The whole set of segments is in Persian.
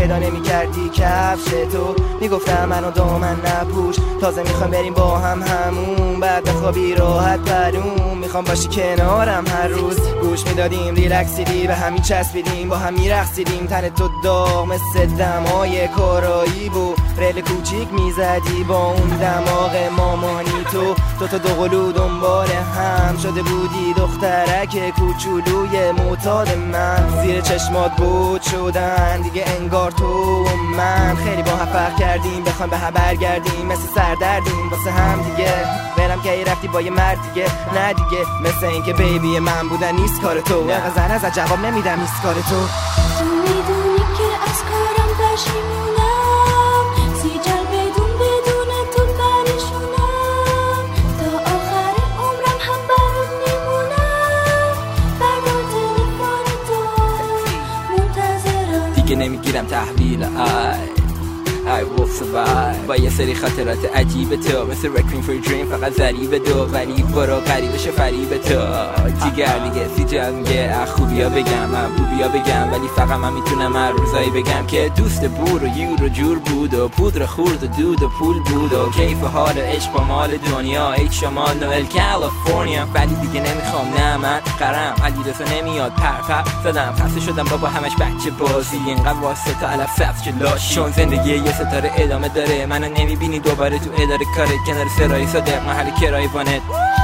پیدا نمی کردی کفش تو، میگفتم منو دامن نپوش، تازه میخوام بریم با هم همون، بعد بخوابی راحت پروم، میخوام باشی کنارم هر روز، گوش میدادیم ریلکسیدی به همین چسبیدیم، با هم میرقصیدیم، تن تو داغ مثل دمای کارایی بود، ریل کوچیک میزدی با اون دماغ مامانی تو دوقلو دنبال هم شده بودی، دخترک کوچولوی معتاد من، زیر چشمات بود شدن دیگه انگار تو و من، خیلی با هم فرق کردیم بخوایم به هم برگردیم، مثل سردردیم واسه هم دیگه، برم که ای رفتی با یه مرد دیگه، نه دیگه مثل این که بیبی من بودن نیست کار تو، زن از جواب نمیدم نیست کار تو میدونی که از کارم پشیمونم، سیجل بدون تو پریشونم، تا آخر عمرم هم برات میمونم، فردا تلفن تو منتظرم، دیگه نمیگیرم تحویل I will survive با یه سری خاطرات عجیب تو، مثل Requiem for a Dream فقط ضریب دو، ولی برو قریبش فریب تو، دیگر دیگه سیجل میگه خوبیا بگم من بوبیا بگم، ولی فقط من میتونم هر روزایی بگم که دوست بور و یور و جور بود و پودر خورد و دود و پول بود و کیف و حال عشق و مال دنیا، ای شمال نوئل کالیفرنیا، ولی دیگه نمیخوام نه من قرم علی رضا نمیاد پر زدم، خسته شدم بابا همش بچه بازی، اینقدر واسه تا علف سبز جلاش، چون زندگی یه ستاره ادامه داره، منو نمیبینی دوباره تو اداره کارت، کنار سرای صادق محل کرای وانت،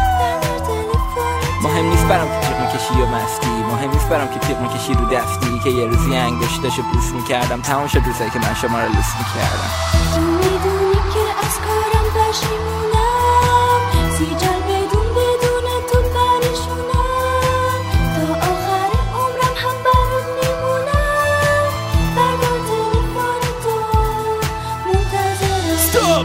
مهم نیست برام که تیغ میکشی و مستی، مهم نیست برام که تیغ میکشی رو دستی، که یه روزی انگشتاشو بوس میکردم، تمام شد روزایی که من شما رو لوس میکردم، میدونی که از کارم پشیمونم، سیجل بدون تو پریشونم، تا آخر عمرم هم برات میمونم، فردا تلفن تو منتظرم. Stop!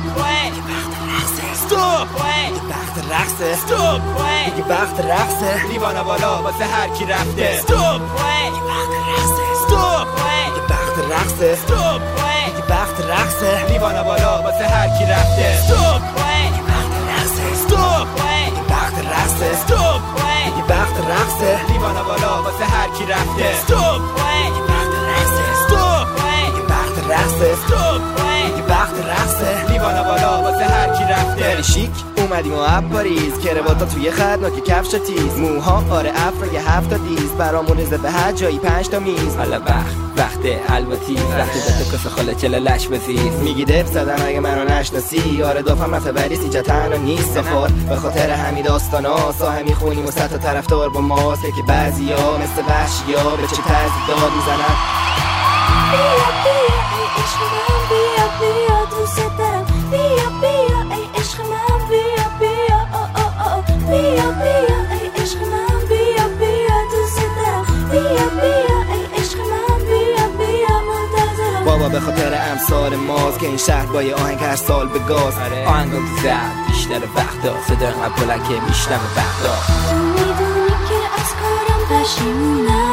Stop! بخت رقصه Stop! دیگه بخت رقصه لیوان بالا واسه هر کی رفته Stop! بخت رقصه Stop! دیگه بخت رقصه Stop! دیگه بخت رقصه لیوان بالا واسه هر کی رفته Stop! بخت رقصه Stop! دیگه بخت رقصه Stop! دیگه بخت رقصه لیوان بالا واسه هر کی رفته Stop! بخت رقصه Stop! دیگه بخت رقصه Stop! دیگه بخت رقصه لیوان بالا واسه هر کی رفته، خیلی شیک اومدیم و اب پاریز، کرواتا توی خط نوک کفش تیز، موها آره افرا یه 7 تا دیز، برامون ریزه به هر جایی 5 تا میز، حالا وقت الباتیز، وقت دست کس خاله چله لش بزیز، میگی دب زدم اگه منو نشناسی، آره دافم نفبری سیجا تنها نیست سفار، به خاطر همین داستانا ساهم میخونیم و 100 تا طرفدار با ماست، که بعضیا مثل وحشیا به چه طرز داد میزنن، بیا ای عشق من، بیا دوست دارم، بیا ای عشق من، بیا ای عشق من، بیا دوست دارم، بیا ای عشق من، بیا منتظرم، بابا به خاطر امثال ماست که این شهر با یه آهنگ هر سال به گاز، آهنگا زد بیشتر وقتا، صدا اینقدر بلند که میشنم وقتا، میدونی که از کارم پشیمونم،